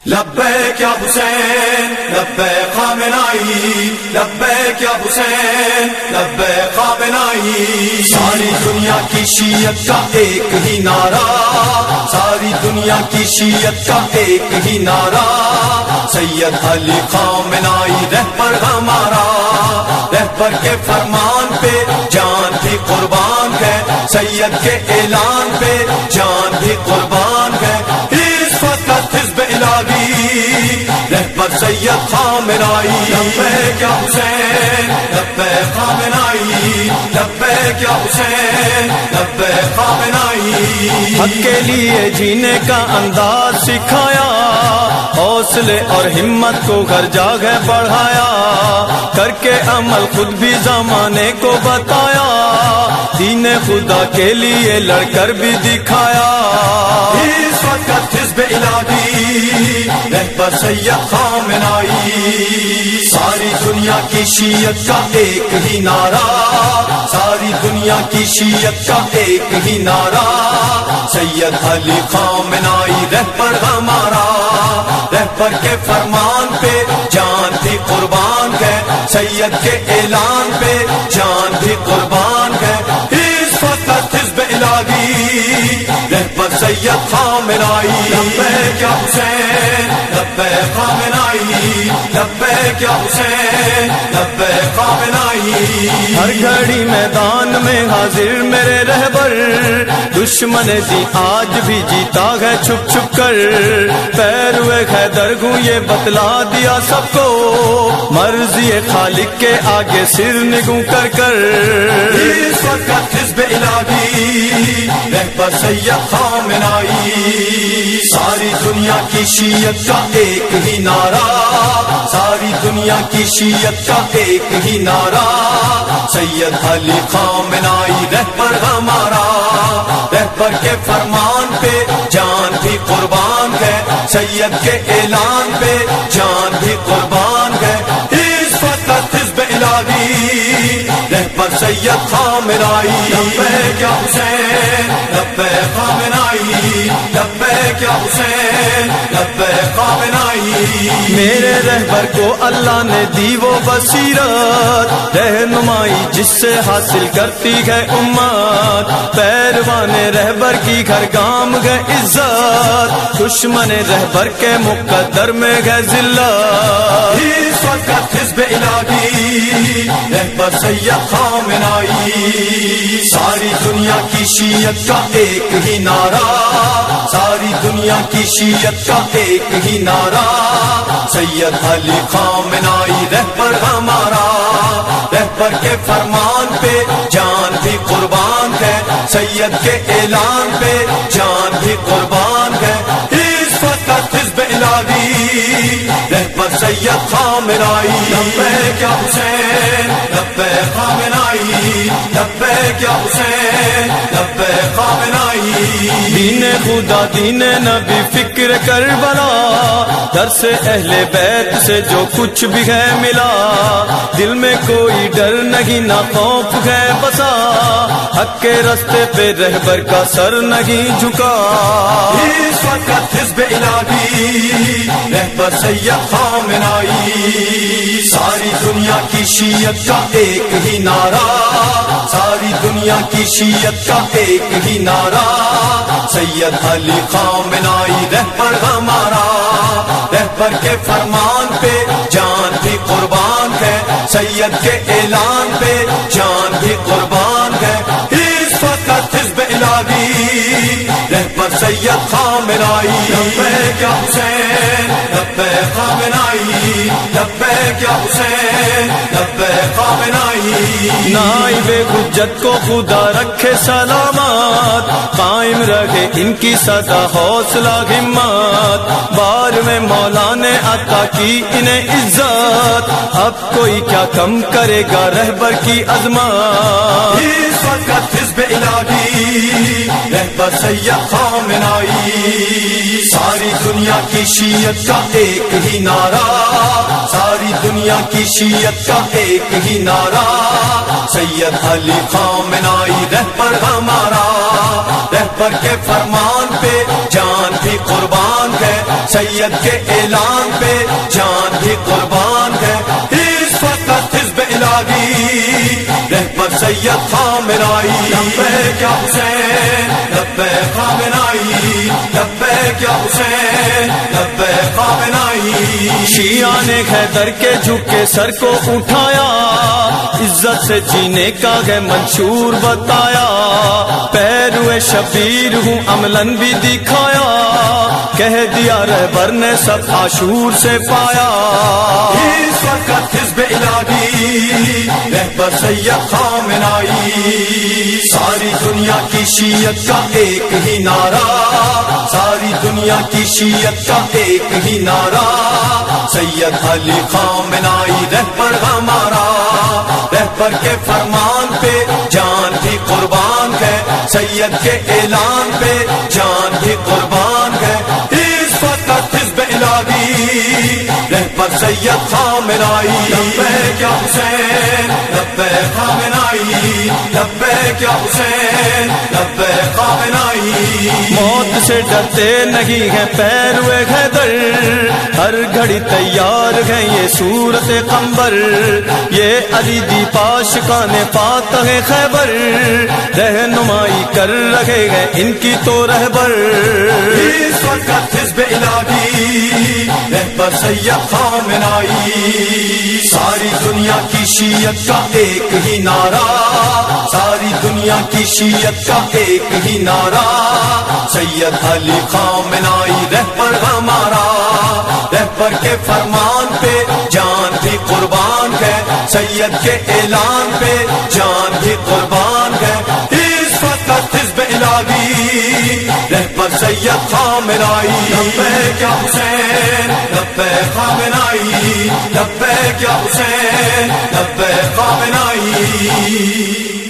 لبیک یا حسین لبیک خامنائی، لبیک یا حسین لبیک خامنائی۔ ساری دنیا کی شیعت کا ایک ہی نعرہ، ساری دنیا کی شیعت کا ایک ہی نعرہ، سید علی خامنائی رہبر ہمارا، رہبر کے فرمان پہ جان بھی قربان ہے، سید کے اعلان پہ جان بھی قربان ہے۔ اس وقت حزب الہی رہبر سید خامنائی، لبیک یا حسین لبیک خامنائی، لبیک یا حسین لبیک خامنائی۔ حق کے لیے جینے کا انداز سکھایا، حوصلے اور ہمت کو گھر جاگے بڑھایا، کر کے عمل خود بھی زمانے کو بتایا، دین خدا کے لیے لڑ کر بھی دکھایا۔ اس وقت حزب الہی رہبر سید خامنائی، ساری دنیا کی شیعت کا ایک ہی نعرہ، ساری دنیا کی شیعت کا ایک ہی نعرہ، سید علی خامنائی رہبر ہمارا، رہبر کے فرمان پہ جان بھی قربان ہے، سید کے اعلان پہ جان بھی قربان ہے۔ اس وقت حزب الہی رہبر سید خامنائی، لبیک یا حسین لبیک خامنائی، لبیک یا حسین لبیک خامنائی۔ ہر گھڑی میدان میں حاضر میرے رہبر، دشمن دی آج بھی جیتا ہے چھپ چھپ کر، پیروے حیدر ہوں یہ بتلا دیا سب کو، مرضی خالق کے آگے سر نگوں کر کر۔ اس وقت حزب الہی رہبر سید خامنائی، ساری دنیا کی شیعت کا ایک ہی نعرہ، ساری دنیا کی شیعت کا ایک ہی نعرہ، سید علی خامنائی رہبر ہمارا، رہبر کے فرمان پہ جان بھی قربان ہے، سید کے اعلان پہ جان بھی قربان ہے۔ اس وقت حزب الہی رہبر سید خامنائی، لبیک یا حسین لبیک خامنائی، لبیک یا حسین لبیک خامنائی۔ میرے رہبر کو اللہ نے دی وہ بصیرت، رہنمائی جس سے حاصل کرتی ہے امت، پیروان رہبر کی گھر گام ہے عزت، دشمن رہبر کے مقدر میں ہے ذلت۔ اس وقت حزب الہی رہبر سید خامنائی، ساری دنیا کی شیعت کا ایک ہی نعرہ، ساری دنیا کی شیعت کا ایک ہی نعرہ، سید علی خامنائی رہبر ہمارا، رہبر کے فرمان پہ جان بھی قربان ہے، سید کے اعلان پہ جان بھی قربان ہے۔ اس وقت حزب الہی رہبر سید خامنائی، لبیک یا حسین لبیک خامنائی، لبیک یا حسین لبیک خامنائی۔ دین خدا دین نبی فکر کربلا، در سے اہل بیت سے جو کچھ بھی ہے ملا، دل میں کوئی ڈر نہیں نہ خوف ہے بسا، حق کے راستے پہ رہبر کا سر نہیں جھکا۔ اس وقت حزب الہی رہبر سید خامنائی، ساری دنیا کی شیعت کا ایک ہی نعرہ، ساری دنیا کی شیعت کا ایک ہی نعرہ، سید علی خامنائی رہبر ہمارا، رہبر کے فرمان پہ جان بھی قربان ہے، سید کے اعلان پہ جان بھی قربان ہے۔ اس وقت حزب الہی رہبر سید خامنائی، لبیک یا حسین لبیک خامنائی، لبیک یا حسین لبیک خامنائی۔ نائب حجت کو خدا رکھے سلامت، قائم رکھے ان کی سدا حوصلہ ہمت، بار میں مولا نے عطا کی انہیں عزت، اب کوئی کیا کم کرے گا رہبر کی عظمت۔ اس وقت حزب الہی رہبر سید خامنائی، ساری دنیا کی شیعت کا ایک ہی نعرہ، ساری دنیا کی شیعت کا ایک ہی نعرہ، سید علی خامنائی رہبر ہمارا، رہبر کے فرمان پہ جان بھی قربان ہے، سید کے اعلان پہ جان بھی قربان ہے اس وقت حزب الہی رہبر سید خامنائی لبیک یا حسین لبیک خامنائی لبیک یا حسین لبیک خامنائی شیعہ نے حیدر کے جھکے سر کو اٹھایا عزت سے جینے کا ہے منشور بتایا پیروے شبیر ہوں عملاً بھی دکھایا کہہ دیا رہبر نے سب عاشور سے پایا اس وقت حزب الہی رہبر سید خامنائی ساری دنیا کی شیعت کا ایک ہی نعرہ ساری دنیا کی شیعت کا ایک ہی نعرہ سید علی خامنائی رہبر ہمارا رہبر کے فرمان پہ جان بھی قربان ہے سید کے اعلان پہ جان بھی قربان ہے اس وقت حزب الہی رہبر سید خامنائی لبیک یا حسین لبیک خامنائی لبیک یا حسین لبیک خامنائی موت سے ڈرتے نہیں ہیں پیروے حیدر ہر گھڑی تیار ہے یہ صورت قمبر یہ علی دی پاشکان فاتح خیبر رہنمائی کر رہے ہیں ان کی تو رہبر اس وقت حزب الہی رہبر سید خامنائی ساری دنیا کی شیعت کا ایک ہی نعرہ ساری دنیا کی شیعت کا ایک ہی نعرہ سید علی خامنائی رہبر ہمارا رہبر کے فرمان پہ جان بھی قربان ہے سید کے اعلان پہ جان بھی قربان ہے اس وقت حزب الہی رہبر سید خامنائی لبیک یا حسین لبیک خامنائی لبیک یا حسین لبیک خامنائی